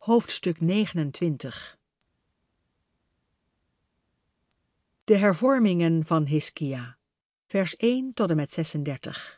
Hoofdstuk 29. De hervormingen van Hiskia, vers 1 tot en met 36.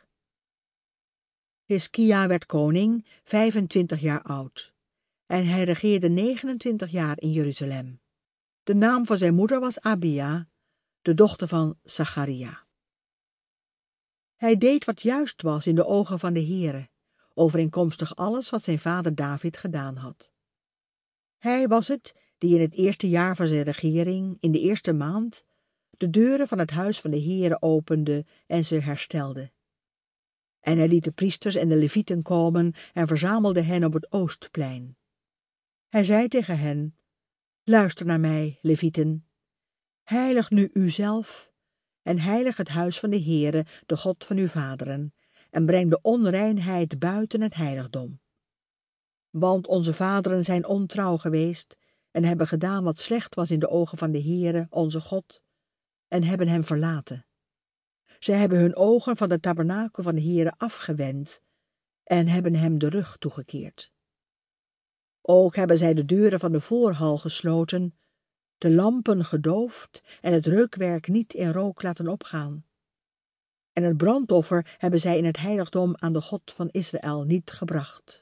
Hiskia werd koning, 25 jaar oud, en hij regeerde 29 jaar in Jeruzalem. De naam van zijn moeder was Abia, de dochter van Zacharia. Hij deed wat juist was in de ogen van de Heere, overeenkomstig alles wat zijn vader David gedaan had. Hij was het die in het eerste jaar van zijn regering, in de eerste maand, de deuren van het huis van de Heere opende en ze herstelde. En hij liet de priesters en de levieten komen en verzamelde hen op het oostplein. Hij zei tegen hen: luister naar mij, levieten. Heilig nu uzelf en heilig het huis van de Heere, de God van uw vaderen, en breng de onreinheid buiten het heiligdom. Want onze vaderen zijn ontrouw geweest en hebben gedaan wat slecht was in de ogen van de Heere, onze God, en hebben hem verlaten. Zij hebben hun ogen van de tabernakel van de Heere afgewend en hebben hem de rug toegekeerd. Ook hebben zij de deuren van de voorhal gesloten, de lampen gedoofd en het reukwerk niet in rook laten opgaan. En het brandoffer hebben zij in het heiligdom aan de God van Israël niet gebracht.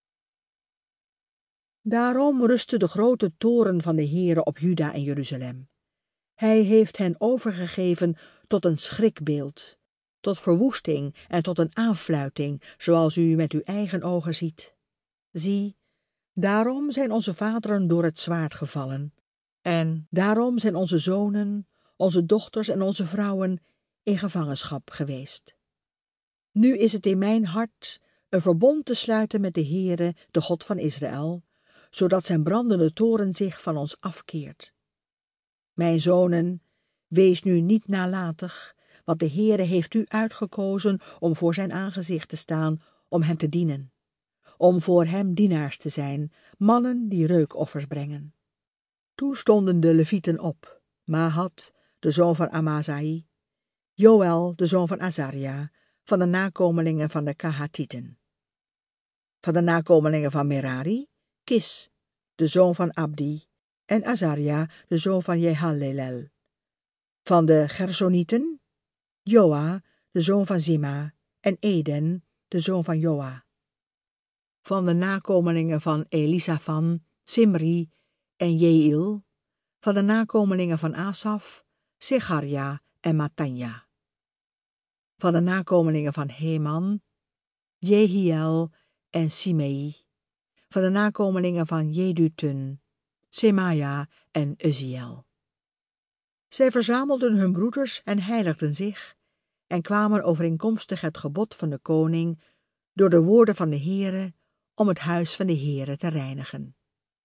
Daarom rustte de grote toorn van de Heere op Juda en Jeruzalem. Hij heeft hen overgegeven tot een schrikbeeld, tot verwoesting en tot een aanfluiting, zoals u met uw eigen ogen ziet. Zie, daarom zijn onze vaderen door het zwaard gevallen, en daarom zijn onze zonen, onze dochters en onze vrouwen in gevangenschap geweest. Nu is het in mijn hart een verbond te sluiten met de Heere, de God van Israël, zodat zijn brandende toorn zich van ons afkeert. Mijn zonen, wees nu niet nalatig, want de Heere heeft u uitgekozen om voor zijn aangezicht te staan, om hem te dienen, om voor hem dienaars te zijn, mannen die reukoffers brengen. Toen stonden de levieten op, Mahat, de zoon van Amazai, Joël, de zoon van Azaria, van de nakomelingen van de Kahatieten. Van de nakomelingen van Merari, Kis, de zoon van Abdi, en Azaria, de zoon van Jehalelel. Van de Gersonieten, Joa, de zoon van Zima, en Eden, de zoon van Joa. Van de nakomelingen van Elisafan, Simri en Jeiel. Van de nakomelingen van Asaf, Secharia en Matanja. Van de nakomelingen van Heman, Jehiel en Simei. Van de nakomelingen van Jedutun, Semaja en Uziel. Zij verzamelden hun broeders en heiligden zich en kwamen overeenkomstig het gebod van de koning door de woorden van de Heere om het huis van de Heere te reinigen.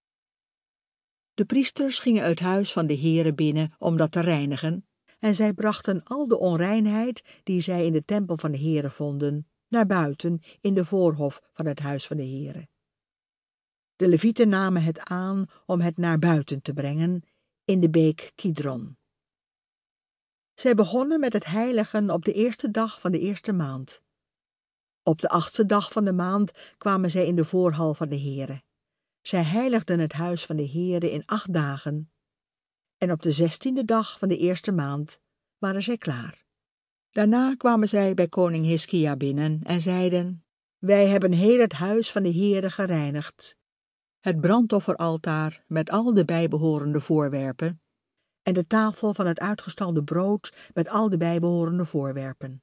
De priesters gingen het huis van de Heere binnen om dat te reinigen en zij brachten al de onreinheid die zij in de tempel van de Heere vonden naar buiten in de voorhof van het huis van de Heere. De levieten namen het aan om het naar buiten te brengen in de beek Kidron. Zij begonnen met het heiligen op de eerste dag van de eerste maand. Op de 8e dag van de maand kwamen zij in de voorhal van de Heere. Zij heiligden het huis van de Heere in 8 dagen. En op de 16e dag van de eerste maand waren zij klaar. Daarna kwamen zij bij koning Hiskia binnen en zeiden: wij hebben heel het huis van de Heere gereinigd, het brandofferaltaar met al de bijbehorende voorwerpen, en de tafel van het uitgestalde brood met al de bijbehorende voorwerpen.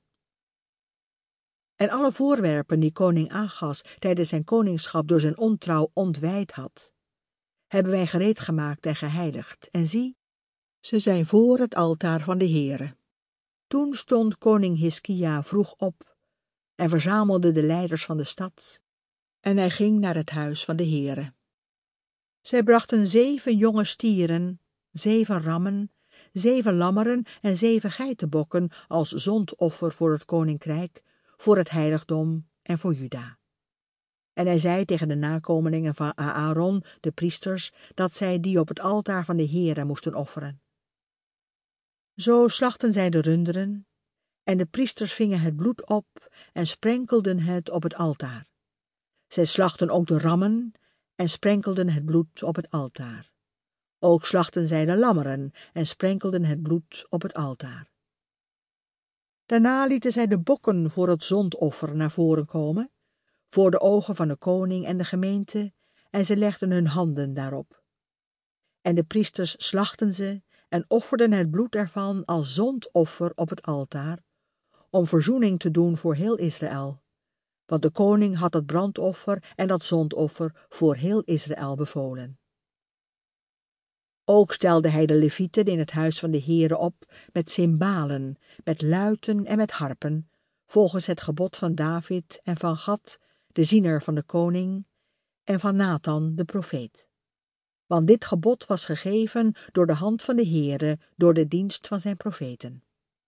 En alle voorwerpen die koning Agas tijdens zijn koningschap door zijn ontrouw ontwijd had, hebben wij gereed gemaakt en geheiligd. En zie, ze zijn voor het altaar van de Heere. Toen stond koning Hiskia vroeg op en verzamelde de leiders van de stad, en hij ging naar het huis van de Heere. Zij brachten 7 jonge stieren, 7 rammen, 7 lammeren en 7 geitenbokken als zondoffer voor het koninkrijk, voor het heiligdom en voor Juda. En hij zei tegen de nakomelingen van Aaron, de priesters, dat zij die op het altaar van de Heere moesten offeren. Zo slachten zij de runderen, en de priesters vingen het bloed op en sprenkelden het op het altaar. Zij slachten ook de rammen en sprenkelden het bloed op het altaar. Ook slachtten zij de lammeren en sprenkelden het bloed op het altaar. Daarna lieten zij de bokken voor het zondoffer naar voren komen, voor de ogen van de koning en de gemeente, en ze legden hun handen daarop. En de priesters slachtten ze en offerden het bloed ervan als zondoffer op het altaar, om verzoening te doen voor heel Israël. Want de koning had het brandoffer en dat zondoffer voor heel Israël bevolen. Ook stelde hij de levieten in het huis van de Heere op met cymbalen, met luiten en met harpen, volgens het gebod van David en van Gad, de ziener van de koning, en van Nathan, de profeet. Want dit gebod was gegeven door de hand van de Heere, door de dienst van zijn profeten.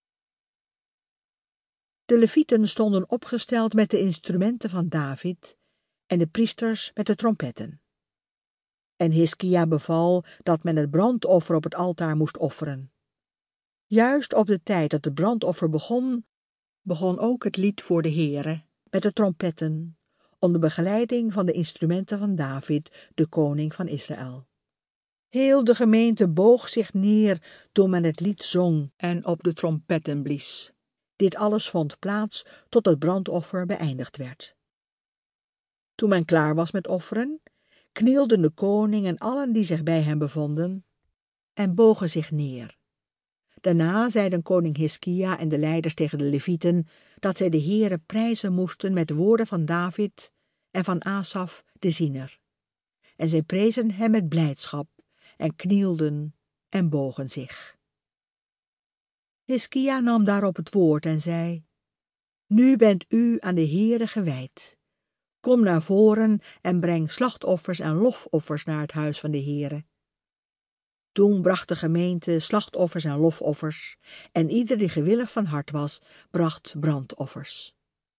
De levieten stonden opgesteld met de instrumenten van David en de priesters met de trompetten. En Hiskia beval dat men het brandoffer op het altaar moest offeren. Juist op de tijd dat het brandoffer begon ook het lied voor de Heere met de trompetten, onder begeleiding van de instrumenten van David, de koning van Israël. Heel de gemeente boog zich neer toen men het lied zong en op de trompetten blies. Dit alles vond plaats tot het brandoffer beëindigd werd. Toen men klaar was met offeren, knielden de koning en allen die zich bij hem bevonden en bogen zich neer. Daarna zeiden koning Hiskia en de leiders tegen de levieten dat zij de Heere prijzen moesten met woorden van David en van Asaf de ziener. En zij prezen hem met blijdschap en knielden en bogen zich. Hiskia nam daarop het woord en zei: Nu bent u aan de Heere gewijd. Kom naar voren en breng slachtoffers en lofoffers naar het huis van de Heere. Toen bracht de gemeente slachtoffers en lofoffers, en ieder die gewillig van hart was, bracht brandoffers.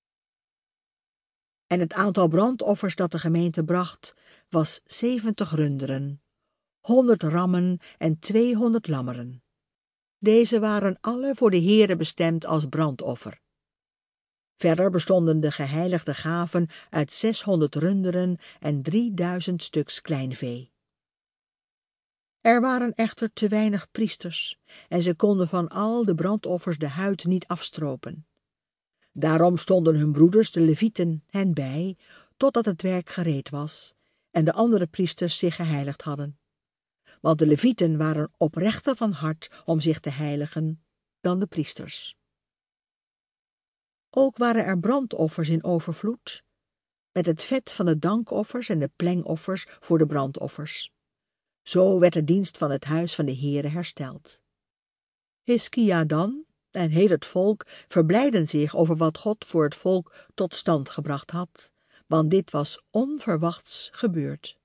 En het aantal brandoffers dat de gemeente bracht, was 70 runderen, 100 rammen en 200 lammeren. Deze waren alle voor de Heere bestemd als brandoffer. Verder bestonden de geheiligde gaven uit 600 runderen en 3000 stuks kleinvee. Er waren echter te weinig priesters, en ze konden van al de brandoffers de huid niet afstropen. Daarom stonden hun broeders, de levieten, hen bij, totdat het werk gereed was, en de andere priesters zich geheiligd hadden. Want de levieten waren oprechter van hart om zich te heiligen dan de priesters. Ook waren er brandoffers in overvloed, met het vet van de dankoffers en de plengoffers voor de brandoffers. Zo werd de dienst van het huis van de Heere hersteld. Hiskia dan en heel het volk verblijdden zich over wat God voor het volk tot stand gebracht had, want dit was onverwachts gebeurd.